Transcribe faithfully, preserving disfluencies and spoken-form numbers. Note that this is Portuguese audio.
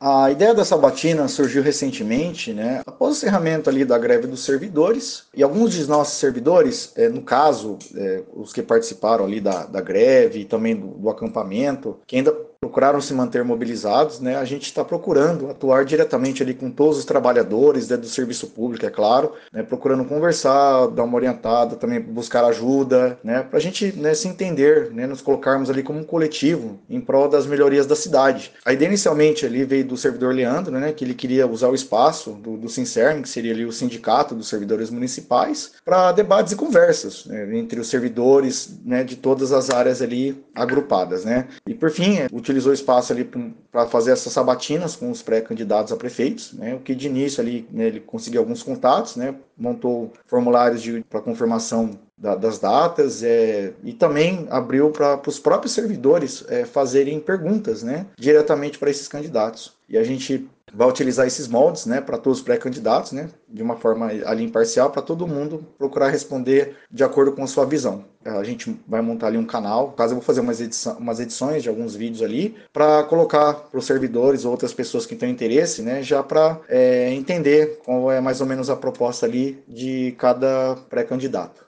A ideia da sabatina surgiu recentemente, né, após o encerramento ali da greve dos servidores, e alguns de nossos servidores, é, no caso, é, os que participaram ali da, da greve e também do, do acampamento, que ainda procuraram se manter mobilizados, né, a gente está procurando atuar diretamente ali com todos os trabalhadores, né, do serviço público, é claro, né, procurando conversar, dar uma orientada, também buscar ajuda, né, para a gente, né, se entender, né, nos colocarmos ali como um coletivo em prol das melhorias da cidade. A ideia inicialmente ali veio do servidor Leandro, né, que ele queria usar o espaço do, do Sincerm, que seria ali o sindicato dos servidores municipais, para debates e conversas, né, entre os servidores, né, de todas as áreas ali agrupadas, né. E por fim, utilizou o espaço ali para fazer essas sabatinas com os pré-candidatos a prefeitos, né, o que de início ali, né, ele conseguiu alguns contatos, né, montou formulários para confirmação da, das datas, é, e também abriu para os próprios servidores é, fazerem perguntas, né, diretamente para esses candidatos. E a gente vai utilizar esses moldes, né, para todos os pré-candidatos, né, de uma forma ali imparcial, para todo mundo procurar responder de acordo com a sua visão. A gente vai montar ali um canal, caso eu vou fazer umas, edição, umas edições de alguns vídeos ali, para colocar para os servidores ou outras pessoas que têm interesse, né, já para é, entender qual é mais ou menos a proposta ali de cada pré-candidato.